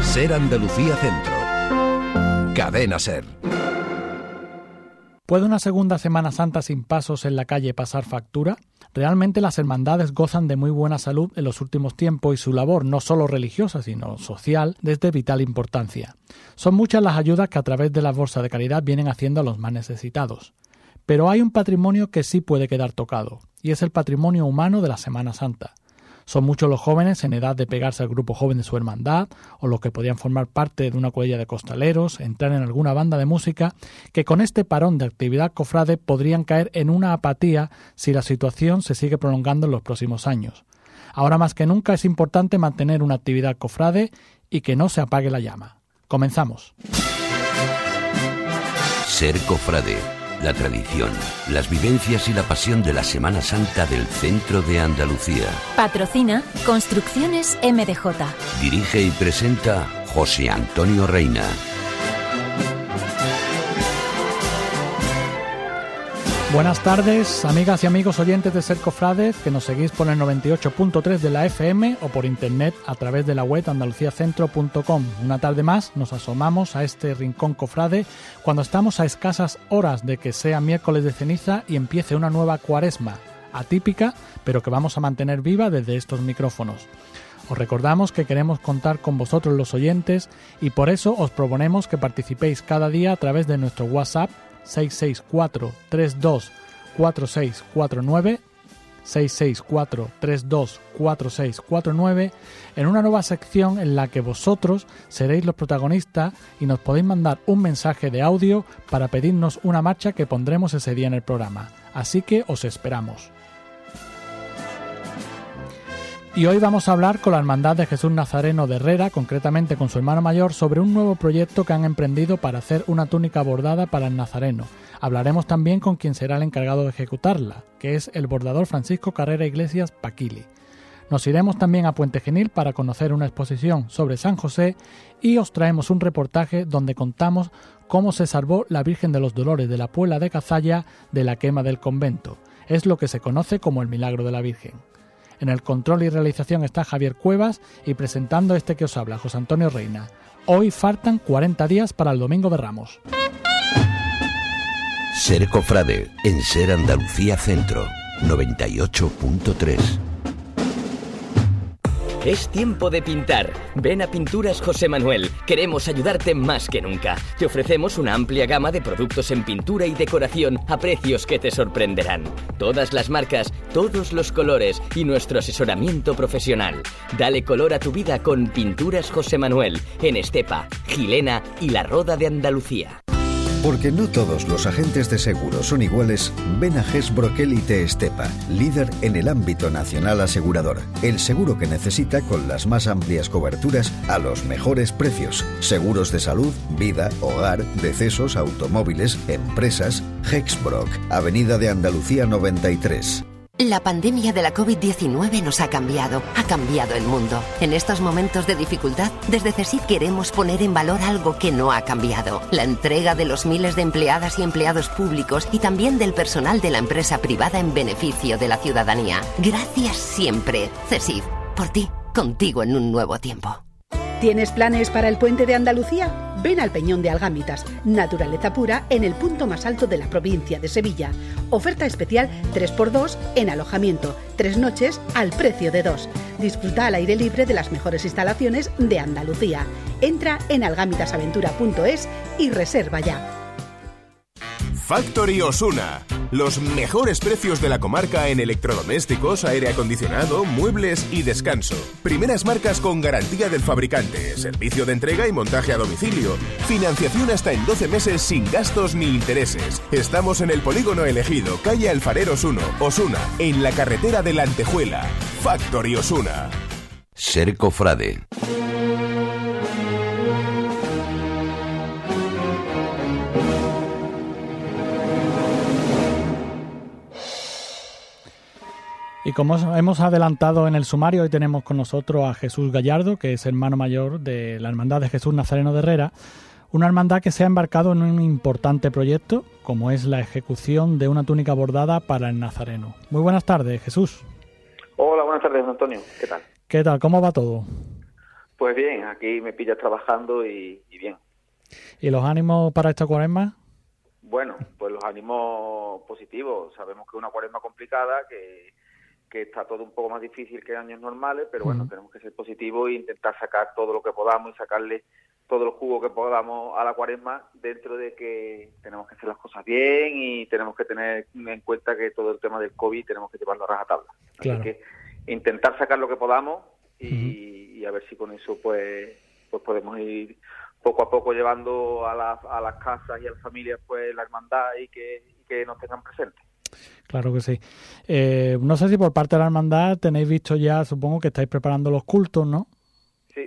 Ser Andalucía Centro. Cadena Ser. ¿Puede una segunda Semana Santa sin pasos en la calle pasar factura? Realmente las hermandades gozan de muy buena salud en los últimos tiempos y su labor, no solo religiosa, sino social, es de vital importancia. Son muchas las ayudas que a través de las bolsas de caridad vienen haciendo a los más necesitados. Pero hay un patrimonio que sí puede quedar tocado, y es el patrimonio humano de la Semana Santa. Son muchos los jóvenes en edad de pegarse al grupo joven de su hermandad, o los que podían formar parte de una cuadrilla de costaleros, entrar en alguna banda de música, que con este parón de actividad cofrade podrían caer en una apatía si la situación se sigue prolongando en los próximos años. Ahora más que nunca es importante mantener una actividad cofrade y que no se apague la llama. Comenzamos. Ser cofrade. La tradición, las vivencias y la pasión de la Semana Santa del centro de Andalucía. Patrocina Construcciones MDJ. Dirige y presenta José Antonio Reina. Buenas tardes, amigas y amigos oyentes de Ser Cofrades, que nos seguís por el 98.3 de la FM o por internet a través de la web andaluciacentro.com. Una tarde más nos asomamos a este rincón cofrade cuando estamos a escasas horas de que sea miércoles de ceniza y empiece una nueva cuaresma, atípica, pero que vamos a mantener viva desde estos micrófonos. Os recordamos que queremos contar con vosotros los oyentes y por eso os proponemos que participéis cada día a través de nuestro WhatsApp 664-324649, 664-324649, en una nueva sección en la que vosotros seréis los protagonistas y nos podéis mandar un mensaje de audio para pedirnos una marcha que pondremos ese día en el programa. Así que os esperamos. Y hoy vamos a hablar con la Hermandad de Jesús Nazareno de Herrera, concretamente con su hermano mayor, sobre un nuevo proyecto que han emprendido para hacer una túnica bordada para el Nazareno. Hablaremos también con quien será el encargado de ejecutarla, que es el bordador Francisco Carrera Iglesias Paquili. Nos iremos también a Puente Genil para conocer una exposición sobre San José y os traemos un reportaje donde contamos cómo se salvó la Virgen de los Dolores de la Puebla de Cazalla de la quema del convento. Es lo que se conoce como el Milagro de la Virgen. En el control y realización está Javier Cuevas y presentando este que os habla, José Antonio Reina. Hoy faltan 40 días para el Domingo de Ramos. Ser cofrade en Ser Andalucía Centro, 98.3. Es tiempo de pintar. Ven a Pinturas José Manuel. Queremos ayudarte más que nunca. Te ofrecemos una amplia gama de productos en pintura y decoración a precios que te sorprenderán. Todas las marcas, todos los colores y nuestro asesoramiento profesional. Dale color a tu vida con Pinturas José Manuel en Estepa, Gilena y La Roda de Andalucía. Porque no todos los agentes de seguros son iguales, ven a GES Brokelite Estepa, líder en el ámbito nacional asegurador. El seguro que necesita con las más amplias coberturas a los mejores precios. Seguros de salud, vida, hogar, decesos, automóviles, empresas. Hexbrock, Avenida de Andalucía 93. La pandemia de la COVID-19 nos ha cambiado el mundo. En estos momentos de dificultad, desde CESIF queremos poner en valor algo que no ha cambiado. La entrega de los miles de empleadas y empleados públicos y también del personal de la empresa privada en beneficio de la ciudadanía. Gracias siempre, CESIF. Por ti, contigo en un nuevo tiempo. ¿Tienes planes para el Puente de Andalucía? Ven al Peñón de Algámitas, naturaleza pura en el punto más alto de la provincia de Sevilla. Oferta especial 3x2 en alojamiento, 3 noches al precio de 2. Disfruta al aire libre de las mejores instalaciones de Andalucía. Entra en algamitasaventura.es y reserva ya. Factory Osuna. Los mejores precios de la comarca en electrodomésticos, aire acondicionado, muebles y descanso. Primeras marcas con garantía del fabricante, servicio de entrega y montaje a domicilio. Financiación hasta en 12 meses sin gastos ni intereses. Estamos en el polígono elegido, calle Alfareros 1, Osuna, en la carretera de la Antejuela. Factory Osuna. Ser cofrade. Y como hemos adelantado en el sumario, hoy tenemos con nosotros a Jesús Gallardo, que es hermano mayor de la Hermandad de Jesús Nazareno de Herrera, una hermandad que se ha embarcado en un importante proyecto, como es la ejecución de una túnica bordada para el Nazareno. Muy buenas tardes, Jesús. Hola, buenas tardes, Antonio. ¿Qué tal? ¿Qué tal? ¿Cómo va todo? Pues bien, aquí me pillas trabajando y bien. ¿Y los ánimos para esta Cuaresma? Bueno, pues los ánimos positivos. Sabemos que es una Cuaresma complicada, que está todo un poco más difícil que años normales, pero bueno, tenemos que ser positivos e intentar sacar todo lo que podamos y sacarle todo el jugo que podamos a la Cuaresma, dentro de que tenemos que hacer las cosas bien y tenemos que tener en cuenta que todo el tema del COVID tenemos que llevarlo a rajatabla. Claro. Así que intentar sacar lo que podamos y a ver si con eso pues podemos ir poco a poco llevando a las casas y a las familias pues la hermandad y que nos tengan presentes. Claro que sí. No sé si por parte de la hermandad tenéis visto ya, supongo que estáis preparando los cultos, ¿no? Sí.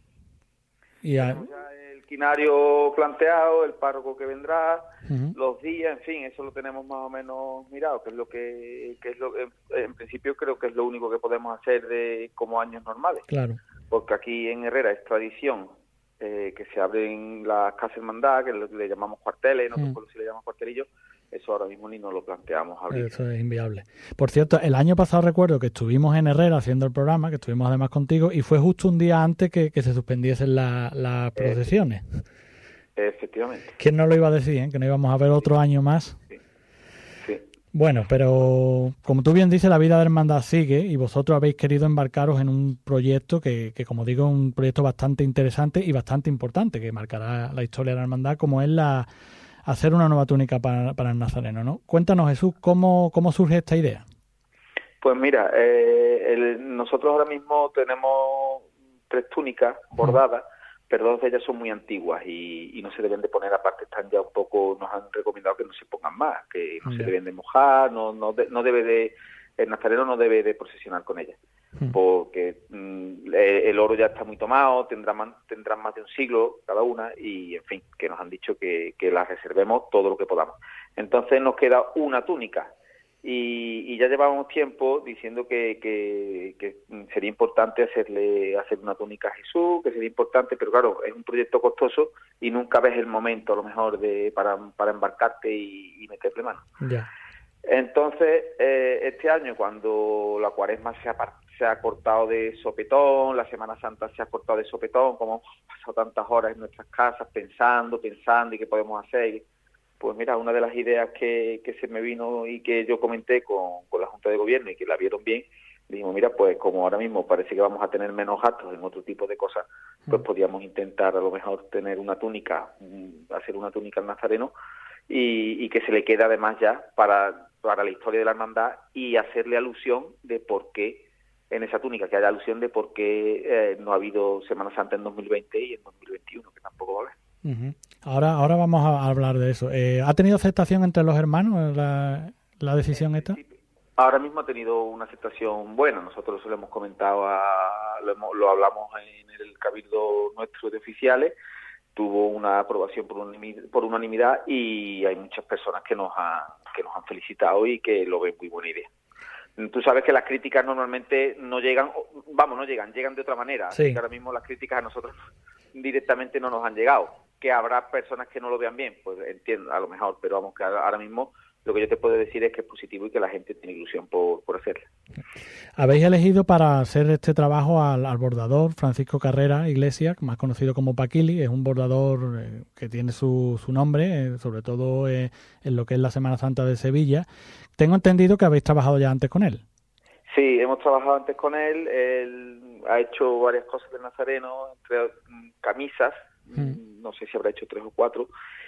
Y tenemos ya el quinario planteado, el párroco que vendrá, los días, en fin, eso lo tenemos más o menos mirado, que es lo en principio creo que es lo único que podemos hacer de como años normales. Claro. Porque aquí en Herrera es tradición que se abren las casas hermandad, que le llamamos cuarteles, en otros pueblos se le llaman cuartelillos. Eso ahora mismo ni nos lo planteamos abrir. Eso es inviable. Por cierto, el año pasado recuerdo que estuvimos en Herrera haciendo el programa, que estuvimos además contigo, y fue justo un día antes que se suspendiesen las procesiones. Efectivamente. ¿Quién no lo iba a decir, que no íbamos a ver otro año más? Sí. Bueno, pero como tú bien dices, la vida de hermandad sigue y vosotros habéis querido embarcaros en un proyecto que como digo, es un proyecto bastante interesante y bastante importante, que marcará la historia de la hermandad, como es hacer una nueva túnica para el Nazareno, ¿no? Cuéntanos, Jesús, ¿cómo surge esta idea? Pues mira, nosotros ahora mismo tenemos 3 túnicas bordadas, pero 2 de ellas son muy antiguas y no se deben de poner aparte, están ya un poco, nos han recomendado que no se pongan más, que no se deben de mojar, no debe de, el Nazareno no debe de procesionar con ellas, porque el oro ya está muy tomado, tendrán más de un siglo cada una y, en fin, que nos han dicho que las reservemos todo lo que podamos. Entonces nos queda una túnica y ya llevábamos tiempo diciendo que sería importante hacer una túnica a Jesús, que sería importante, pero claro, es un proyecto costoso y nunca ves el momento a lo mejor para embarcarte y meterle mano. Ya. Entonces, este año, cuando la Cuaresma se ha cortado de sopetón, la Semana Santa se ha cortado de sopetón, como hemos pasado tantas horas en nuestras casas pensando y qué podemos hacer, pues mira, una de las ideas que se me vino y que yo comenté con la Junta de Gobierno y que la vieron bien, dijimos, mira, pues como ahora mismo parece que vamos a tener menos gastos en otro tipo de cosas, pues podríamos intentar a lo mejor tener una túnica, hacer una túnica al Nazareno y que se le quede además ya para la historia de la hermandad y hacerle alusión de por qué en esa túnica, que haya alusión de por qué no ha habido Semana Santa en 2020 y en 2021, que tampoco va a haber. Ahora vamos a hablar de eso. ¿Ha tenido aceptación entre los hermanos la decisión esta? Ahora mismo ha tenido una aceptación buena. Nosotros lo hemos comentado, lo hablamos en el cabildo nuestro de oficiales, tuvo una aprobación por unanimidad y hay muchas personas que nos han felicitado y que lo ven muy buena idea. Tú sabes que las críticas normalmente llegan de otra manera. Sí. Así que ahora mismo las críticas a nosotros directamente no nos han llegado. Que habrá personas que no lo vean bien, pues entiendo, a lo mejor, pero vamos, que ahora mismo lo que yo te puedo decir es que es positivo y que la gente tiene ilusión por hacerla. Habéis elegido para hacer este trabajo al bordador Francisco Carrera Iglesias, más conocido como Paquili. Es un bordador que tiene su nombre, sobre todo en lo que es la Semana Santa de Sevilla. Tengo entendido que habéis trabajado ya antes con él. Sí, hemos trabajado antes con él. Él ha hecho varias cosas del Nazareno, entre camisas, no sé si habrá hecho 3 o 4,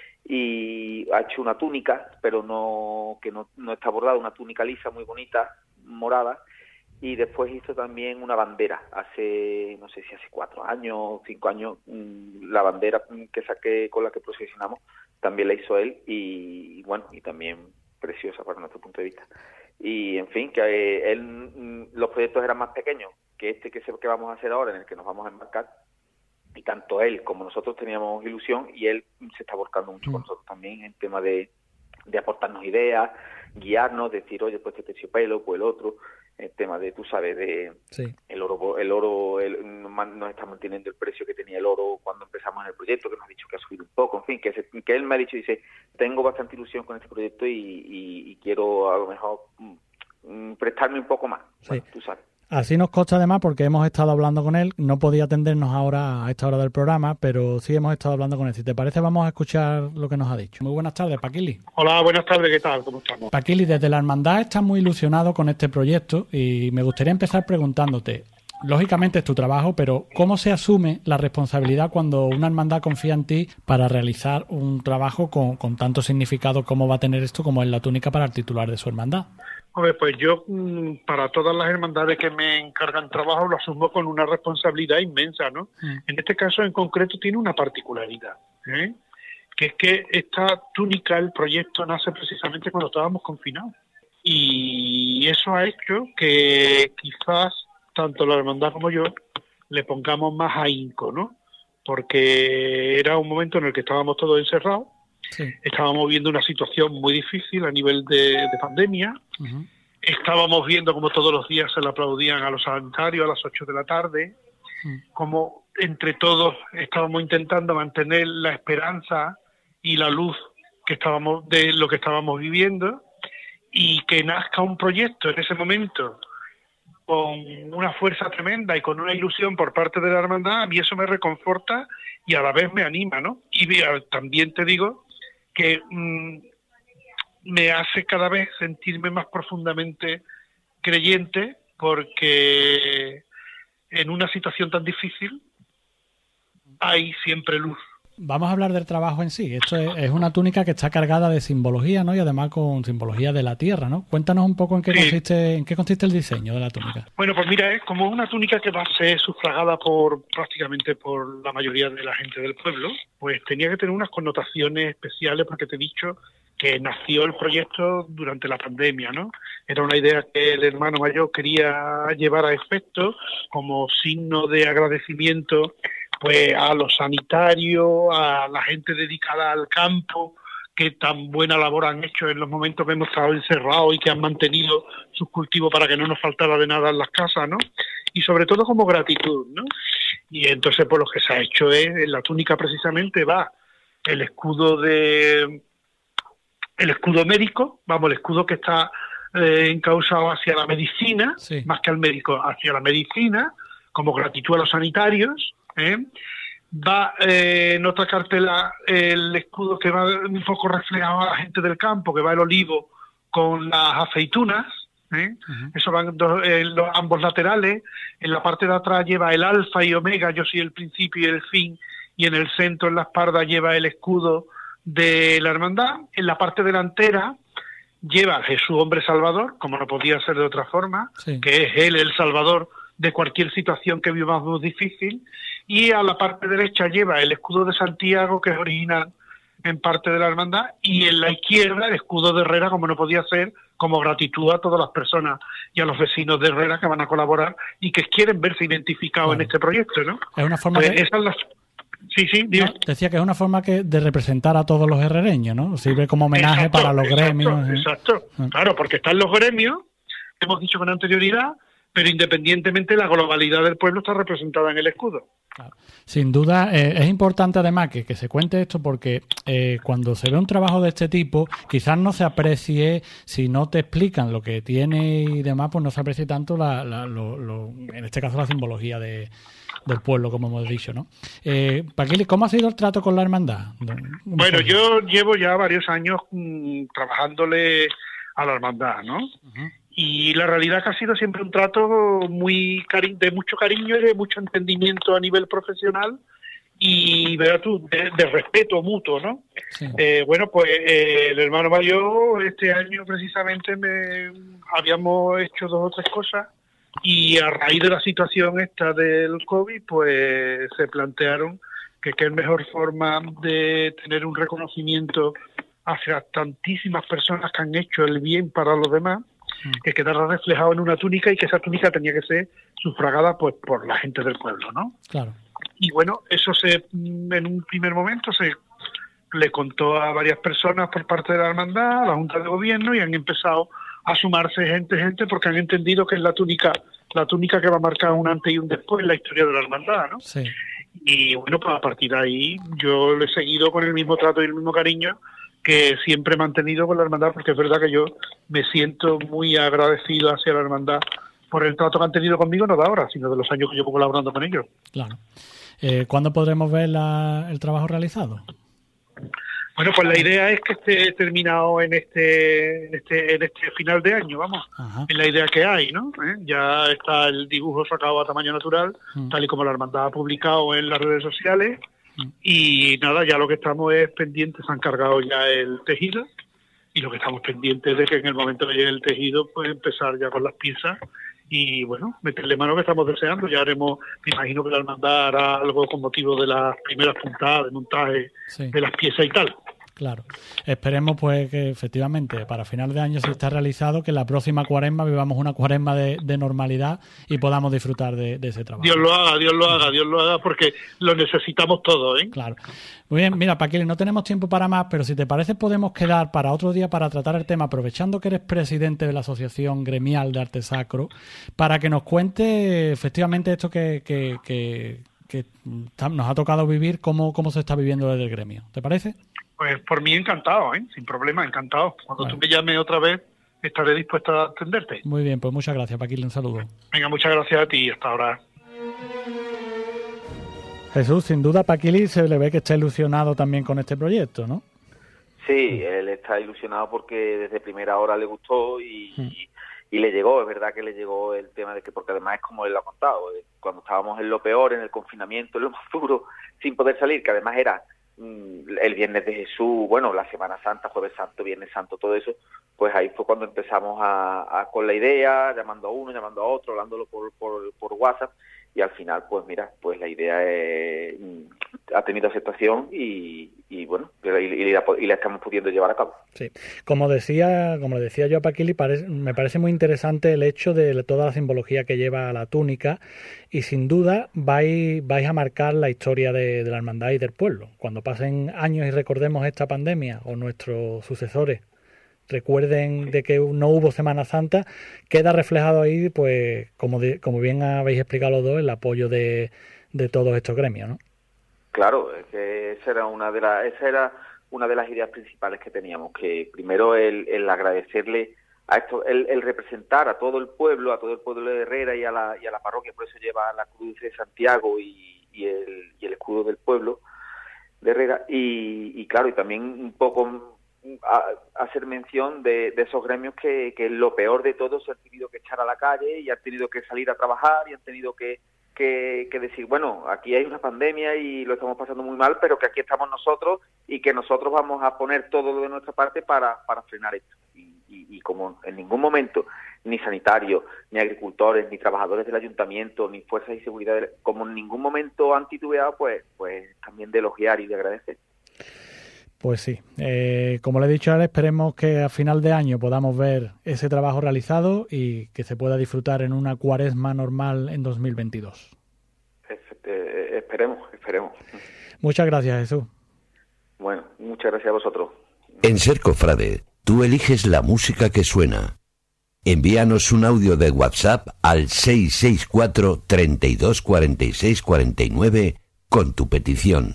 y ha hecho una túnica, pero no está bordada, una túnica lisa muy bonita, morada, y después hizo también una bandera, no sé si hace 4 años, 5 años, la bandera que saqué con la que procesionamos, también la hizo él, y bueno, y también preciosa para nuestro punto de vista. Y en fin, que los proyectos eran más pequeños que este que vamos a hacer ahora, en el que nos vamos a embarcar, y tanto él como nosotros teníamos ilusión y él se está volcando mucho con nosotros también en tema de aportarnos ideas, guiarnos, decir, oye, pues este terciopelo, pues el otro, el tema de, tú sabes, de el oro nos está manteniendo el precio que tenía el oro cuando empezamos en el proyecto, que nos ha dicho que ha subido un poco, en fin, que él me ha dicho, dice, tengo bastante ilusión con este proyecto y quiero a lo mejor prestarme un poco más, bueno, tú sabes. Así nos consta además porque hemos estado hablando con él. No podía atendernos ahora a esta hora del programa, pero sí hemos estado hablando con él. Si te parece, vamos a escuchar lo que nos ha dicho. Muy buenas tardes, Paquili. Hola, buenas tardes, ¿qué tal? ¿Cómo estamos? Paquili, desde la Hermandad estás muy ilusionado con este proyecto y me gustaría empezar preguntándote, lógicamente es tu trabajo, pero ¿cómo se asume la responsabilidad cuando una hermandad confía en ti para realizar un trabajo con tanto significado como va a tener esto, como es la túnica para el titular de su hermandad? Hombre, pues yo, para todas las hermandades que me encargan trabajo, lo asumo con una responsabilidad inmensa, ¿no? En este caso en concreto tiene una particularidad, que es que esta túnica, el proyecto, nace precisamente cuando estábamos confinados. Y eso ha hecho que quizás tanto la hermandad como yo le pongamos más ahínco, ¿no? Porque era un momento en el que estábamos todos encerrados. Sí. Estábamos viendo una situación muy difícil a nivel de pandemia. Uh-huh. Estábamos viendo como todos los días se le aplaudían a los sanitarios a las 8 de la tarde. Como entre todos estábamos intentando mantener la esperanza y la luz que estábamos de lo que estábamos viviendo, y que nazca un proyecto en ese momento con una fuerza tremenda y con una ilusión por parte de la hermandad, a mí eso me reconforta y a la vez me anima, ¿no? Y también te digo que me hace cada vez sentirme más profundamente creyente, porque en una situación tan difícil hay siempre luz. Vamos a hablar del trabajo en sí. Esto es una túnica que está cargada de simbología, ¿no? Y además con simbología de la tierra, ¿no? Cuéntanos un poco en qué consiste el diseño de la túnica. Bueno, pues mira, es como una túnica que va a ser sufragada prácticamente por la mayoría de la gente del pueblo. Pues tenía que tener unas connotaciones especiales, porque te he dicho que nació el proyecto durante la pandemia, ¿no? Era una idea que el hermano mayor quería llevar a efecto como signo de agradecimiento, pues a los sanitarios, a la gente dedicada al campo, que tan buena labor han hecho en los momentos que hemos estado encerrados y que han mantenido sus cultivos para que no nos faltara de nada en las casas, ¿no? Y sobre todo como gratitud, ¿no? Y entonces pues lo que se ha hecho es, en la túnica precisamente va el escudo médico, el escudo que está encauzado hacia la medicina, sí, más que al médico, hacia la medicina, como gratitud a los sanitarios. Va en otra cartela el escudo que va un poco reflejado a la gente del campo, que va el olivo con las aceitunas, uh-huh. Eso van ambos laterales. En la parte de atrás lleva el alfa y omega, yo soy el principio y el fin, y en el centro, en la espalda, lleva el escudo de la hermandad. En la parte delantera lleva Jesús hombre salvador, como no podía ser de otra forma, sí, que es él el salvador de cualquier situación que vivamos difícil. Y a la parte derecha lleva el escudo de Santiago, que es original en parte de la hermandad, y en la izquierda el escudo de Herrera, como no podía ser, como gratitud a todas las personas y a los vecinos de Herrera que van a colaborar y que quieren verse identificados, claro, en este proyecto, ¿no? Es una forma Sí, digo. No, decía que es una forma de representar a todos los herrereños, ¿no? Sirve como homenaje para los gremios. Exacto, claro, porque están los gremios, hemos dicho con anterioridad, pero independientemente la globalidad del pueblo está representada en el escudo. Claro. Sin duda, es importante además que se cuente esto, porque cuando se ve un trabajo de este tipo, quizás no se aprecie, si no te explican lo que tiene y demás, pues no se aprecie tanto en este caso la simbología del pueblo, como hemos dicho, ¿no? Paquili, ¿cómo ha sido el trato con la hermandad? Bueno, yo llevo ya varios años trabajándole a la hermandad, ¿no? Uh-huh. Y la realidad es que ha sido siempre un trato de mucho cariño y de mucho entendimiento a nivel profesional y, verás tú, de respeto mutuo, ¿no? Sí. Bueno, pues el hermano mayor este año precisamente habíamos hecho 2 o 3 cosas, y a raíz de la situación esta del COVID, pues se plantearon que qué mejor forma de tener un reconocimiento hacia tantísimas personas que han hecho el bien para los demás, que quedara reflejado en una túnica, y que esa túnica tenía que ser sufragada pues por la gente del pueblo, ¿no? Claro. Y bueno, eso en un primer momento se le contó a varias personas por parte de la hermandad, a la Junta de Gobierno, y han empezado a sumarse gente, porque han entendido que es la túnica que va a marcar un antes y un después en la historia de la hermandad, ¿no? Sí. Y bueno, pues a partir de ahí yo le he seguido con el mismo trato y el mismo cariño que siempre he mantenido con la hermandad, porque es verdad que yo me siento muy agradecido hacia la hermandad por el trato que han tenido conmigo, no de ahora, sino de los años que llevo colaborando con ellos. Claro. ¿Cuándo podremos ver el trabajo realizado? Bueno, pues la idea es que esté terminado en este final de año, vamos. Ajá. Es la idea que hay, ¿no? Ya está el dibujo sacado a tamaño natural, tal y como la hermandad ha publicado en las redes sociales. Y nada, ya lo que estamos es pendientes, se han cargado ya el tejido, y lo que estamos pendientes de que en el momento que llegue el tejido, pues empezar ya con las piezas y, bueno, meterle mano que estamos deseando. Ya haremos, me imagino que la hermandad hará algo con motivo de las primeras puntadas de montaje de las piezas y tal. Claro. Esperemos pues que efectivamente para final de año, si está realizado, que la próxima cuaresma vivamos una cuaresma de normalidad y podamos disfrutar de ese trabajo. Dios lo haga, porque lo necesitamos todo, ¿eh? Claro. Muy bien, mira, Paquili, no tenemos tiempo para más, pero si te parece podemos quedar para otro día para tratar el tema, aprovechando que eres presidente de la Asociación Gremial de Arte Sacro, para que nos cuente efectivamente esto que nos ha tocado vivir, cómo se está viviendo desde el gremio. ¿Te parece? Pues por mí encantado, sin problema, encantado. Cuando tú me llames otra vez, estaré dispuesto a atenderte. Muy bien, pues muchas gracias, Paquili, un saludo. Venga, muchas gracias a ti, hasta ahora. Jesús, sin duda, Paquili se le ve que está ilusionado también con este proyecto, ¿no? Sí, él está ilusionado porque desde primera hora le gustó y le llegó, es verdad que le llegó el tema de que, porque además es como él lo ha contado, cuando estábamos en lo peor, en el confinamiento, en lo más duro, sin poder salir, que además era el Viernes de Jesús, bueno, la Semana Santa, Jueves Santo, Viernes Santo, todo eso, pues ahí fue cuando empezamos con la idea, llamando a uno, llamando a otro, hablándolo por WhatsApp, y al final, pues mira, pues la idea ha tenido aceptación y bueno, y la estamos pudiendo llevar a cabo. Sí, como le decía yo a Paquili, me parece muy interesante el hecho de toda la simbología que lleva la túnica, y sin duda vais a marcar la historia de la hermandad y del pueblo. Cuando pasen años y recordemos esta pandemia, o nuestros sucesores recuerden de que no hubo Semana Santa, queda reflejado ahí, pues como bien habéis explicado los dos, el apoyo de todos estos gremios, ¿no? Claro, es que esa era una de las ideas principales que teníamos, que primero el agradecerle a esto, el representar a todo el pueblo de Herrera y a la parroquia, por eso lleva la cruz de Santiago y el escudo del pueblo de Herrera, y claro, y también un poco hacer mención de esos gremios que lo peor de todo se han tenido que echar a la calle y han tenido que salir a trabajar y han tenido que decir, bueno, aquí hay una pandemia y lo estamos pasando muy mal, pero que aquí estamos nosotros y que nosotros vamos a poner todo de nuestra parte para frenar esto. Y como en ningún momento ni sanitarios, ni agricultores, ni trabajadores del ayuntamiento, ni fuerzas de seguridad, como en ningún momento han titubeado, pues también de elogiar y de agradecer. Pues sí, como le he dicho ahora, esperemos que a final de año podamos ver ese trabajo realizado y que se pueda disfrutar en una cuaresma normal en 2022. Esperemos. Muchas gracias, Jesús. Bueno, muchas gracias a vosotros. En Ser Cofrade, tú eliges la música que suena. Envíanos un audio de WhatsApp al 664 32 46 49 con tu petición.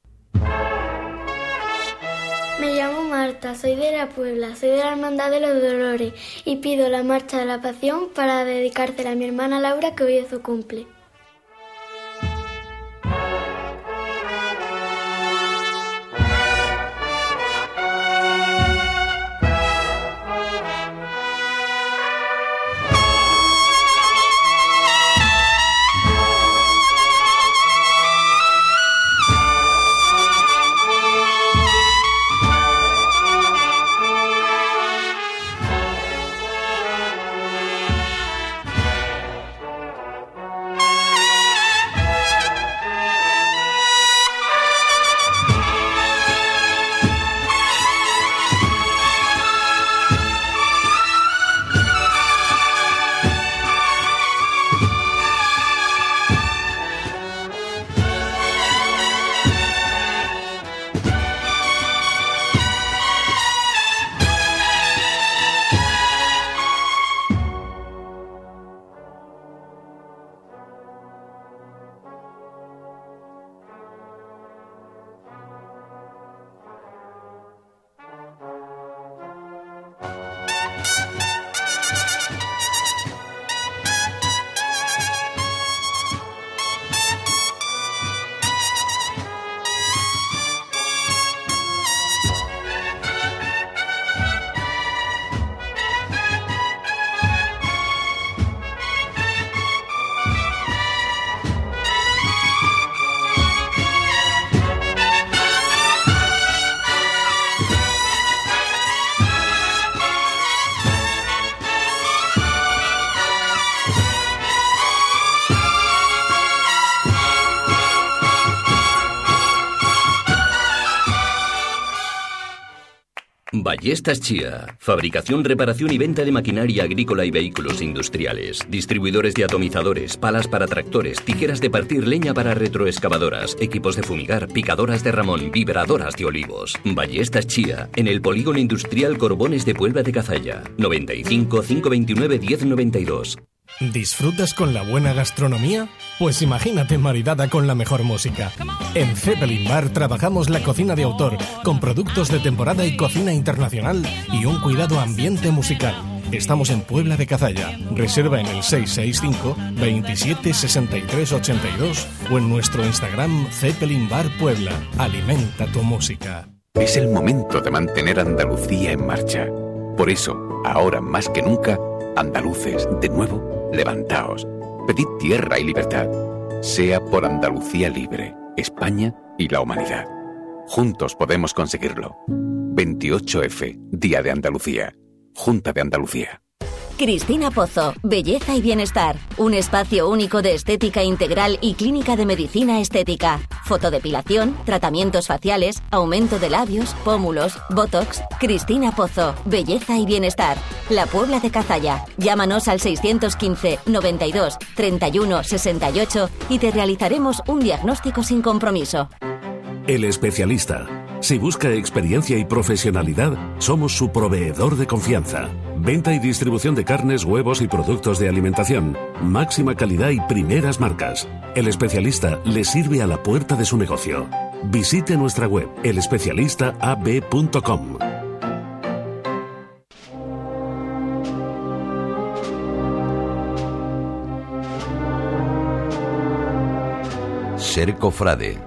Soy de la Puebla, soy de la Hermandad de los Dolores y pido la Marcha de la Pasión para dedicársela a mi hermana Laura, que hoy es su cumple. Ballestas Chía. Fabricación, reparación y venta de maquinaria agrícola y vehículos industriales. Distribuidores de atomizadores, palas para tractores, tijeras de partir leña para retroexcavadoras, equipos de fumigar, picadoras de ramón, vibradoras de olivos. Ballestas Chía. En el Polígono Industrial Corbones de Puebla de Cazalla. 95 529 1092. ¿Disfrutas con la buena gastronomía? Pues imagínate maridada con la mejor música. En Zeppelin Bar trabajamos la cocina de autor, con productos de temporada y cocina internacional y un cuidado ambiente musical. Estamos en Puebla de Cazalla. Reserva en el 665 27 63 82 o en nuestro Instagram Zeppelin Bar Puebla. Alimenta tu música. Es el momento de mantener Andalucía en marcha. Por eso, ahora más que nunca, andaluces, de nuevo, levantaos. Pedid tierra y libertad. Sea por Andalucía libre, España y la humanidad. Juntos podemos conseguirlo. 28F, Día de Andalucía. Junta de Andalucía. Cristina Pozo, Belleza y Bienestar. Un espacio único de estética integral y clínica de medicina estética. Fotodepilación, tratamientos faciales, aumento de labios, pómulos, botox. Cristina Pozo, Belleza y Bienestar. La Puebla de Cazalla. Llámanos al 615 92 31 68 y te realizaremos un diagnóstico sin compromiso. El Especialista. Si busca experiencia y profesionalidad, somos su proveedor de confianza. Venta y distribución de carnes, huevos y productos de alimentación. Máxima calidad y primeras marcas. El Especialista le sirve a la puerta de su negocio. Visite nuestra web, elespecialistaab.com. Ser cofrade.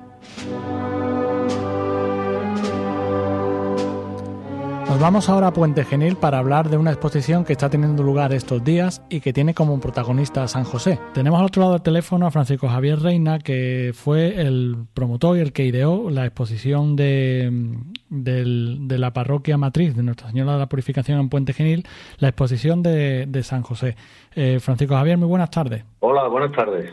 Nos vamos ahora a Puente Genil para hablar de una exposición que está teniendo lugar estos días y que tiene como protagonista a San José. Tenemos al otro lado del teléfono a Francisco Javier Reina, que fue el promotor y el que ideó la exposición de la parroquia matriz de Nuestra Señora de la Purificación en Puente Genil, la exposición de San José. Francisco Javier, muy buenas tardes. Hola, buenas tardes.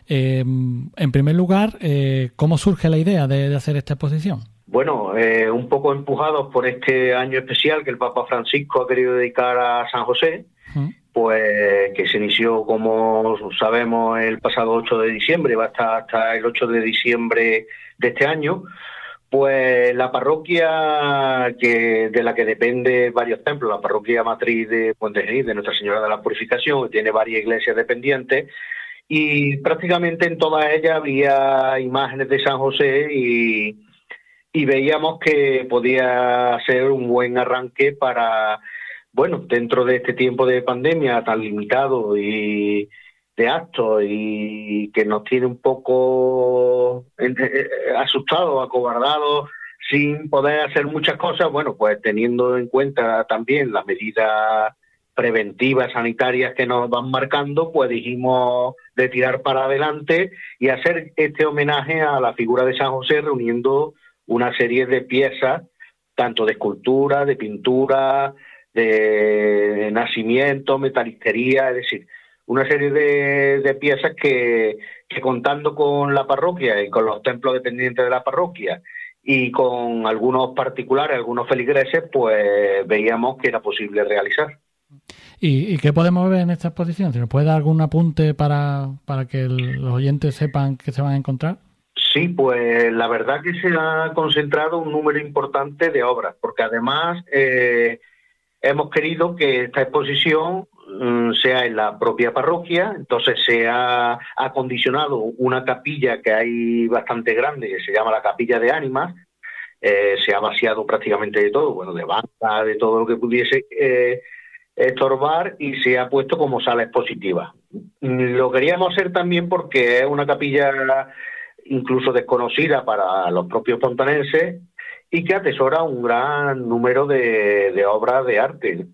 En primer lugar, ¿cómo surge la idea de hacer esta exposición? Bueno, un poco empujados por este año especial que el Papa Francisco ha querido dedicar a San José, pues que se inició, como sabemos, el pasado 8 de diciembre, va a estar hasta el 8 de diciembre de este año. Pues la parroquia de la que depende varios templos, la parroquia matriz de Puente Genil, de Nuestra Señora de la Purificación, que tiene varias iglesias dependientes, y prácticamente en todas ellas había imágenes de San José y veíamos que podía ser un buen arranque para, bueno, dentro de este tiempo de pandemia tan limitado y de actos y que nos tiene un poco asustados, acobardados, sin poder hacer muchas cosas, bueno, pues teniendo en cuenta también las medidas preventivas sanitarias que nos van marcando, pues dijimos de tirar para adelante y hacer este homenaje a la figura de San José, reuniendo una serie de piezas, tanto de escultura, de pintura, de nacimiento, metalistería, es decir, una serie de piezas que contando con la parroquia y con los templos dependientes de la parroquia y con algunos particulares, algunos feligreses, pues veíamos que era posible realizar. ¿Y qué podemos ver en esta exposición? ¿Se nos puede dar algún apunte para que los oyentes sepan qué se van a encontrar? Sí, pues la verdad que se ha concentrado un número importante de obras, porque además hemos querido que esta exposición sea en la propia parroquia, entonces se ha acondicionado una capilla que hay bastante grande, que se llama la Capilla de Ánimas, se ha vaciado prácticamente de todo, bueno, de banca, de todo lo que pudiese estorbar, y se ha puesto como sala expositiva. Lo queríamos hacer también porque es una capilla incluso desconocida para los propios pontanenses y que atesora un gran número de obras de arte.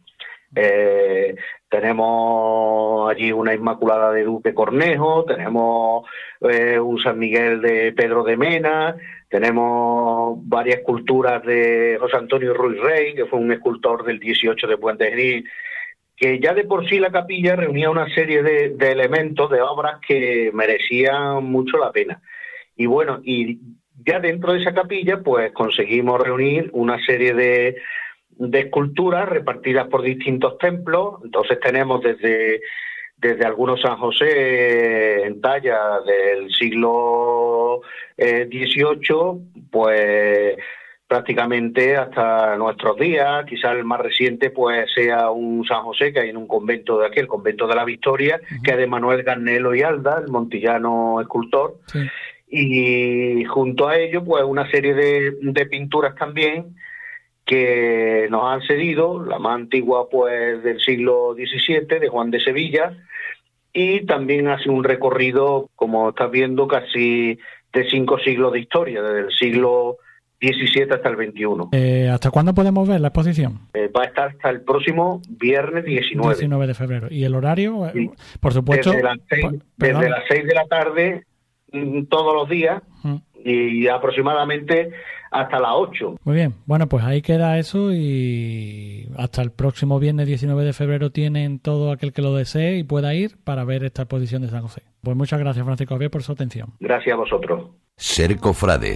Tenemos allí una Inmaculada de Duque Cornejo, tenemos un San Miguel de Pedro de Mena, tenemos varias esculturas de José Antonio Ruiz Rey, que fue un escultor del 18 de Puente Genil, que ya de por sí la capilla reunía una serie de elementos, de obras que merecían mucho la pena. Y bueno, y ya dentro de esa capilla, pues conseguimos reunir una serie de esculturas repartidas por distintos templos. Entonces tenemos desde algunos San José en talla del siglo XVIII, pues prácticamente hasta nuestros días. Quizás el más reciente pues sea un San José que hay en un convento de aquí, el convento de la Victoria, que es de Manuel Garnelo y Alda, el montillano escultor. Sí. Y junto a ello pues una serie de pinturas también que nos han cedido, la más antigua pues del siglo XVII, de Juan de Sevilla, y también hace un recorrido, como estás viendo, casi de 5 siglos de historia, desde el siglo XVII hasta el XXI. ¿Hasta cuándo podemos ver la exposición? Va a estar hasta el próximo viernes 19. 19 de febrero. ¿Y el horario? Sí. Por supuesto. Desde las 6 de la tarde, todos los días, y aproximadamente hasta las 8. Muy bien. Bueno, pues ahí queda eso, y hasta el próximo viernes 19 de febrero tienen todo aquel que lo desee y pueda ir para ver esta exposición de San José. Pues muchas gracias, Francisco Javier, por su atención. Gracias a vosotros. Ser cofrade.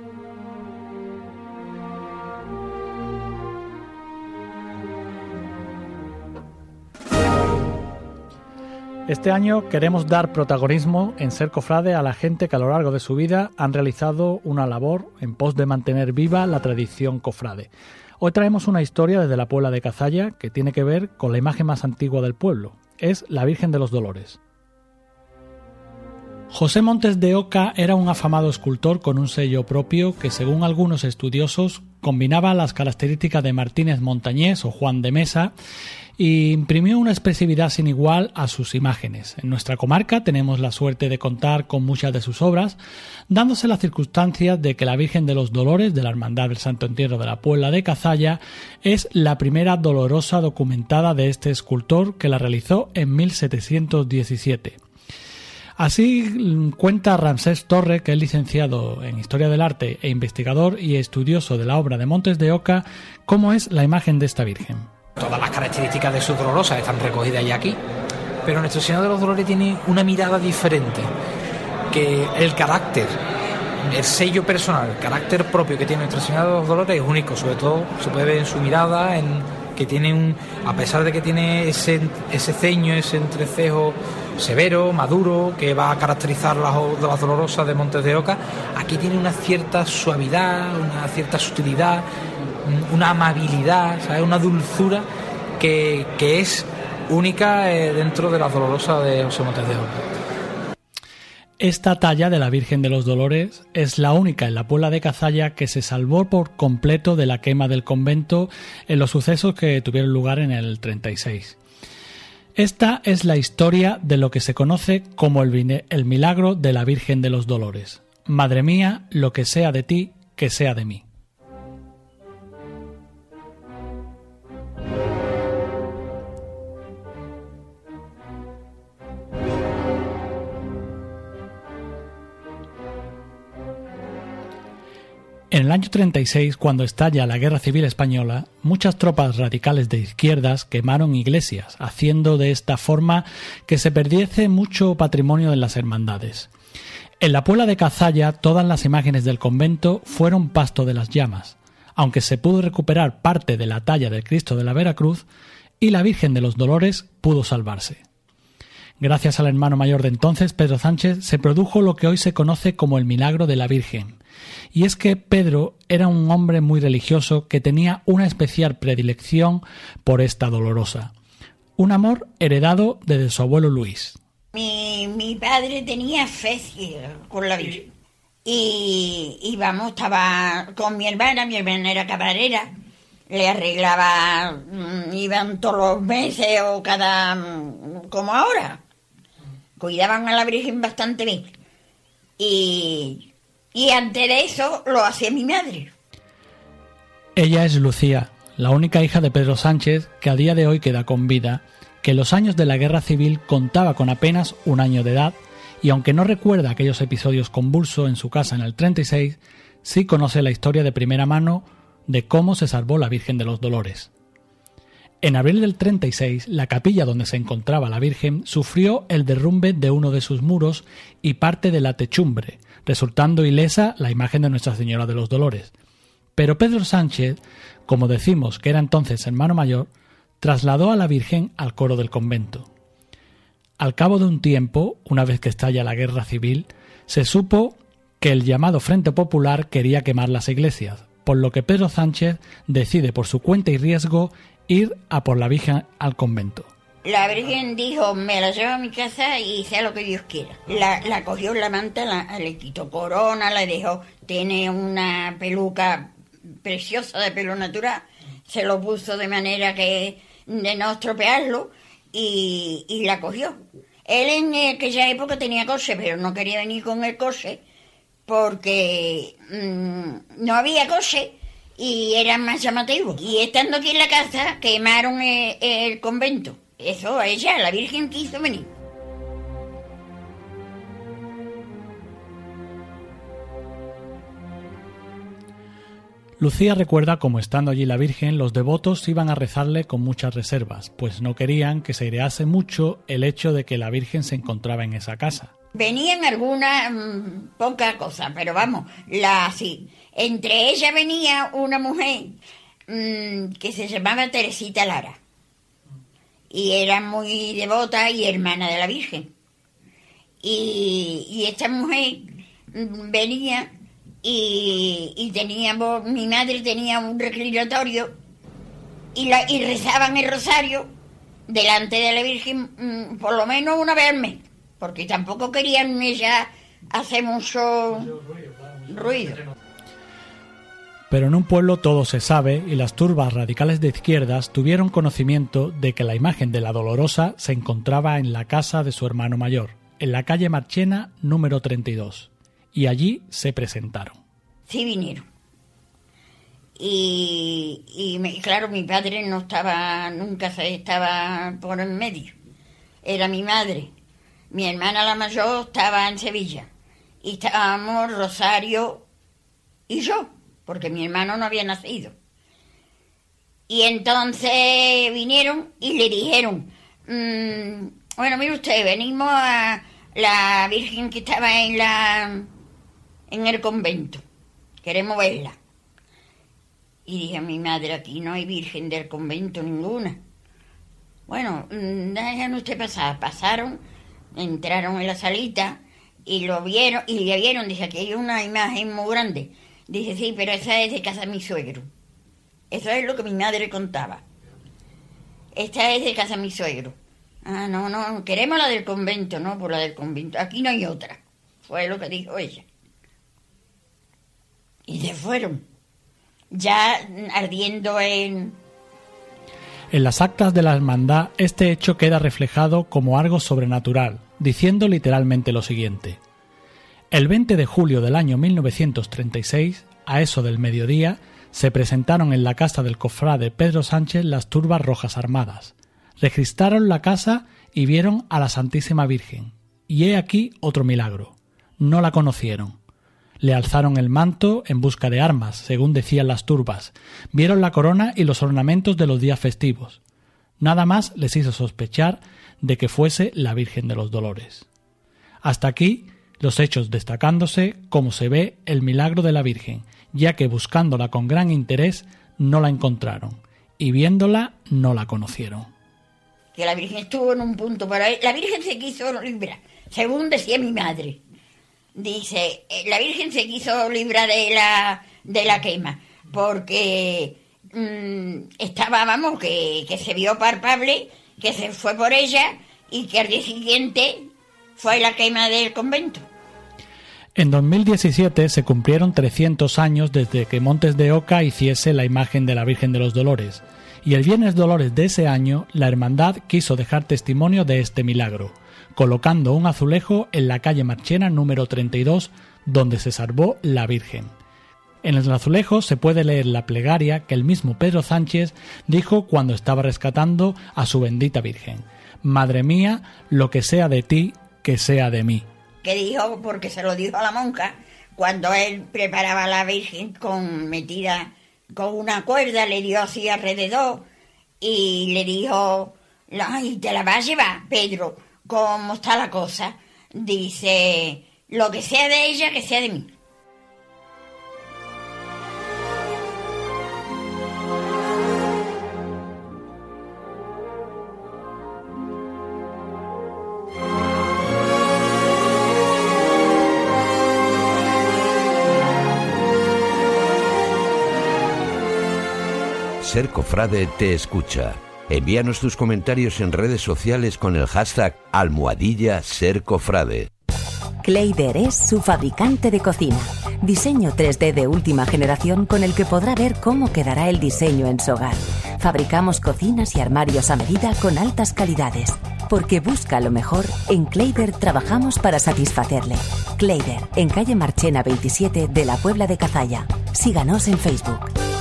Este año queremos dar protagonismo en Ser Cofrade a la gente que a lo largo de su vida han realizado una labor en pos de mantener viva la tradición cofrade. Hoy traemos una historia desde la Puebla de Cazalla que tiene que ver con la imagen más antigua del pueblo. Es la Virgen de los Dolores. José Montes de Oca era un afamado escultor con un sello propio que, según algunos estudiosos, combinaba las características de Martínez Montañés o Juan de Mesa y imprimió una expresividad sin igual a sus imágenes. En nuestra comarca tenemos la suerte de contar con muchas de sus obras, dándose la circunstancia de que la Virgen de los Dolores de la Hermandad del Santo Entierro de la Puebla de Cazalla es la primera dolorosa documentada de este escultor, que la realizó en 1717. Así cuenta Ramsés Torre, que es licenciado en Historia del Arte e investigador y estudioso de la obra de Montes de Oca, cómo es la imagen de esta Virgen. Todas las características de su dolorosa están recogidas ya aquí, pero Nuestro Señor de los Dolores tiene una mirada diferente, que el carácter, el sello personal, el carácter propio que tiene Nuestra Señora de los Dolores es único. Sobre todo se puede ver en su mirada, que tiene a pesar de que tiene ese ceño, ese entrecejo severo, maduro, que va a caracterizar las dolorosas de Montes de Oca, aquí tiene una cierta suavidad, una cierta sutilidad, una amabilidad, ¿sabes? Una dulzura que es única dentro de las dolorosas de José Montes de Oca. Esta talla de la Virgen de los Dolores es la única en la Puebla de Cazalla que se salvó por completo de la quema del convento en los sucesos que tuvieron lugar en el 36. Esta es la historia de lo que se conoce como el milagro de la Virgen de los Dolores. Madre mía, lo que sea de ti, que sea de mí. En el año 36, cuando estalla la Guerra Civil Española, muchas tropas radicales de izquierdas quemaron iglesias, haciendo de esta forma que se perdiese mucho patrimonio de las hermandades. En la Puebla de Cazalla, todas las imágenes del convento fueron pasto de las llamas, aunque se pudo recuperar parte de la talla del Cristo de la Veracruz y la Virgen de los Dolores pudo salvarse. Gracias al hermano mayor de entonces, Pedro Sánchez, se produjo lo que hoy se conoce como el milagro de la Virgen. Y es que Pedro era un hombre muy religioso que tenía una especial predilección por esta dolorosa. Un amor heredado desde su abuelo Luis. Mi padre tenía fe con la Virgen. Y vamos, estaba con mi hermana era camarera. Le arreglaba, iban todos los meses o como ahora. Cuidaban a la Virgen bastante bien. Y antes de eso lo hacía mi madre. Ella es Lucía, la única hija de Pedro Sánchez, que a día de hoy queda con vida, que en los años de la Guerra Civil contaba con apenas 1 año de edad, y aunque no recuerda aquellos episodios convulsos en su casa en el 36, sí conoce la historia de primera mano de cómo se salvó la Virgen de los Dolores. En abril del 36, la capilla donde se encontraba la Virgen sufrió el derrumbe de uno de sus muros y parte de la techumbre, resultando ilesa la imagen de Nuestra Señora de los Dolores. Pero Pedro Sánchez, como decimos que era entonces hermano mayor, trasladó a la Virgen al coro del convento. Al cabo de un tiempo, una vez que estalla la guerra civil, se supo que el llamado Frente Popular quería quemar las iglesias, por lo que Pedro Sánchez decide por su cuenta y riesgo ir a por la Virgen al convento. La Virgen dijo, me la llevo a mi casa y sea lo que Dios quiera. La cogió en la manta, le quitó corona, la dejó, tiene una peluca preciosa de pelo natural, se lo puso de manera que de no estropearlo y la cogió. Él en aquella época tenía coche, pero no quería venir con el coche porque no había coche y eran más llamativos. Y estando aquí en la casa, quemaron el convento. Eso, ella, la Virgen, quiso venir. Lucía recuerda cómo estando allí la Virgen, los devotos iban a rezarle con muchas reservas, pues no querían que se airease mucho el hecho de que la Virgen se encontraba en esa casa. Venían algunas pocas cosas, pero vamos, sí. Entre ellas venía una mujer que se llamaba Teresita Lara. Y era muy devota y hermana de la Virgen. Y esta mujer venía y teníamos, mi madre tenía un reclinatorio y rezaban el rosario delante de la Virgen por lo menos una vez al mes, porque tampoco querían ella hacer mucho ruido. Pero en un pueblo todo se sabe y las turbas radicales de izquierdas tuvieron conocimiento de que la imagen de la Dolorosa se encontraba en la casa de su hermano mayor, en la calle Marchena número 32, y allí se presentaron. Sí vinieron. Claro, mi padre no estaba, nunca estaba por en medio. Era mi madre. Mi hermana la mayor estaba en Sevilla. Y estábamos Rosario y yo, porque mi hermano no había nacido. Y entonces vinieron y le dijeron, bueno, mire usted, venimos a la Virgen que estaba en el convento, queremos verla. Y dije a mi madre, aquí no hay Virgen del convento ninguna. Bueno, dejen usted pasar. Pasaron, entraron en la salita y lo vieron, y le vieron, dice, aquí hay una imagen muy grande. Dice, sí, pero esa es de casa de mi suegro. Eso es lo que mi madre contaba. Esta es de casa de mi suegro. Ah, no, queremos la del convento, no, por la del convento. Aquí no hay otra. Fue lo que dijo ella. Y se fueron, ya ardiendo en... En las actas de la hermandad, este hecho queda reflejado como algo sobrenatural, diciendo literalmente lo siguiente. El 20 de julio del año 1936, a eso del mediodía, se presentaron en la casa del cofrade Pedro Sánchez las turbas rojas armadas. Registraron la casa y vieron a la Santísima Virgen. Y he aquí otro milagro. No la conocieron. Le alzaron el manto en busca de armas, según decían las turbas. Vieron la corona y los ornamentos de los días festivos. Nada más les hizo sospechar de que fuese la Virgen de los Dolores. Hasta aquí los hechos destacándose como se ve el milagro de la Virgen, ya que buscándola con gran interés no la encontraron y viéndola no la conocieron. Que la Virgen estuvo en un punto, pero la Virgen se quiso librar, según decía mi madre. Dice, la Virgen se quiso librar de la quema, porque estaba, vamos, que se vio palpable, que se fue por ella y que al día siguiente fue la quema del convento. En 2017 se cumplieron 300 años desde que Montes de Oca hiciese la imagen de la Virgen de los Dolores, y el Viernes Dolores de ese año la hermandad quiso dejar testimonio de este milagro, colocando un azulejo en la calle Marchena número 32, donde se salvó la Virgen. En el azulejo se puede leer la plegaria que el mismo Pedro Sánchez dijo cuando estaba rescatando a su bendita Virgen. Madre mía, lo que sea de ti, que sea de mí. Que dijo, porque se lo dijo a la monja, cuando él preparaba a la Virgen metida con una cuerda, le dio así alrededor y le dijo, ay, te la vas a llevar, Pedro, ¿cómo está la cosa? Dice, lo que sea de ella, que sea de mí. Ser Cofrade te escucha. Envíanos tus comentarios en redes sociales con el hashtag #SerCofrade. Clayder es su fabricante de cocina. Diseño 3D de última generación con el que podrá ver cómo quedará el diseño en su hogar. Fabricamos cocinas y armarios a medida con altas calidades. Porque busca lo mejor, en Clayder trabajamos para satisfacerle. Clayder, en calle Marchena 27 de la Puebla de Cazalla. Síganos en Facebook.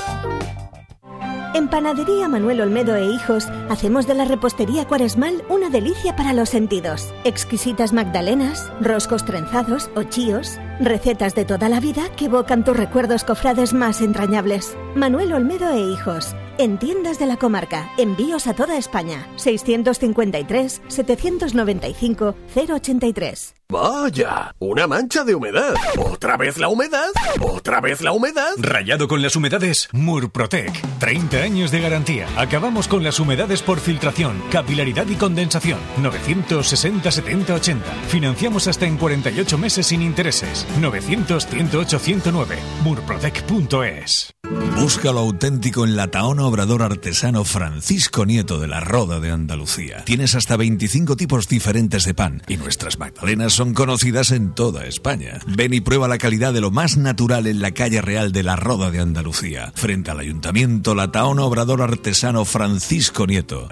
En Panadería Manuel Olmedo e Hijos hacemos de la repostería cuaresmal una delicia para los sentidos. Exquisitas magdalenas, roscos trenzados o chíos, recetas de toda la vida que evocan tus recuerdos cofrades más entrañables. Manuel Olmedo e Hijos, en tiendas de la comarca, envíos a toda España. 653 795 083. ¡Vaya! ¡Una mancha de humedad! ¿Otra vez la humedad? ¿Otra vez la humedad? Rayado con las humedades, Murprotec. 30 años de garantía. Acabamos con las humedades por filtración, capilaridad y condensación. 960 70 80. Financiamos hasta en 48 meses sin intereses. 900 108 109. Murprotec.es. Busca lo auténtico en la Tahona Obrador Artesano Francisco Nieto de la Roda de Andalucía. Tienes hasta 25 tipos diferentes de pan y nuestras magdalenas son conocidas en toda España. Ven y prueba la calidad de lo más natural en la calle Real de la Roda de Andalucía, frente al Ayuntamiento. La Tahona Obrador Artesano Francisco Nieto.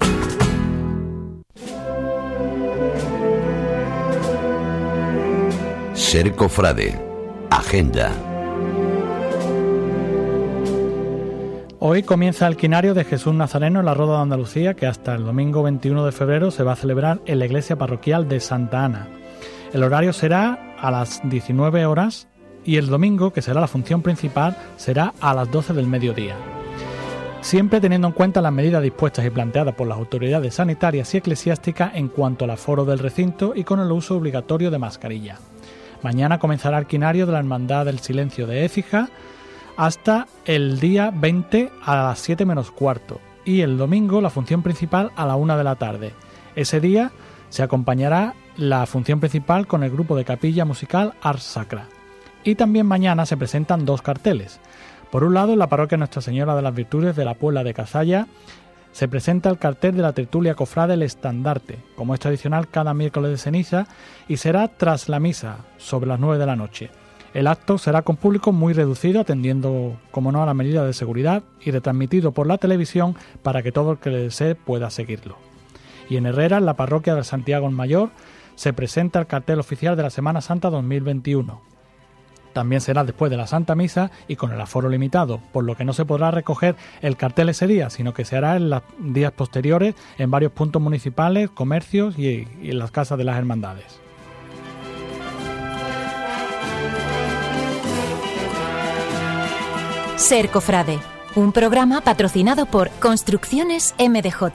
Ser Cofrade. Agenda. Hoy comienza el quinario de Jesús Nazareno en la Roda de Andalucía, que hasta el domingo 21 de febrero se va a celebrar en la iglesia parroquial de Santa Ana. El horario será a las 19 horas y el domingo, que será la función principal, será a las 12 del mediodía. Siempre teniendo en cuenta las medidas dispuestas y planteadas por las autoridades sanitarias y eclesiásticas en cuanto al aforo del recinto y con el uso obligatorio de mascarilla. Mañana comenzará el quinario de la Hermandad del Silencio de Écija hasta el día 20 a las 7 menos cuarto y el domingo la función principal a la 1 de la tarde. Ese día se acompañará la función principal con el grupo de capilla musical Ars Sacra. Y también mañana se presentan dos carteles. Por un lado, en la parroquia Nuestra Señora de las Virtudes de la Puebla de Cazalla se presenta el cartel de la tertulia cofrade El Estandarte, como es tradicional cada miércoles de ceniza, y será tras la misa, sobre las 9 de la noche. El acto será con público muy reducido, atendiendo, como no, a las medidas de seguridad y retransmitido por la televisión para que todo el que le desee pueda seguirlo. Y en Herrera, en la parroquia de Santiago el Mayor, se presenta el cartel oficial de la Semana Santa 2021. También será después de la Santa Misa y con el aforo limitado, por lo que no se podrá recoger el cartel ese día, sino que se hará en los días posteriores en varios puntos municipales, comercios y en las casas de las hermandades. Ser Cofrade, un programa patrocinado por Construcciones MDJ.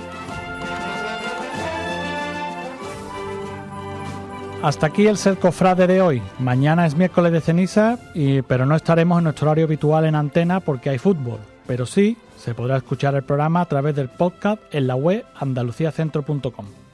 Hasta aquí el Ser Cofrade de hoy. Mañana es miércoles de ceniza, pero no estaremos en nuestro horario habitual en antena porque hay fútbol. Pero sí, se podrá escuchar el programa a través del podcast en la web andaluciacentro.com.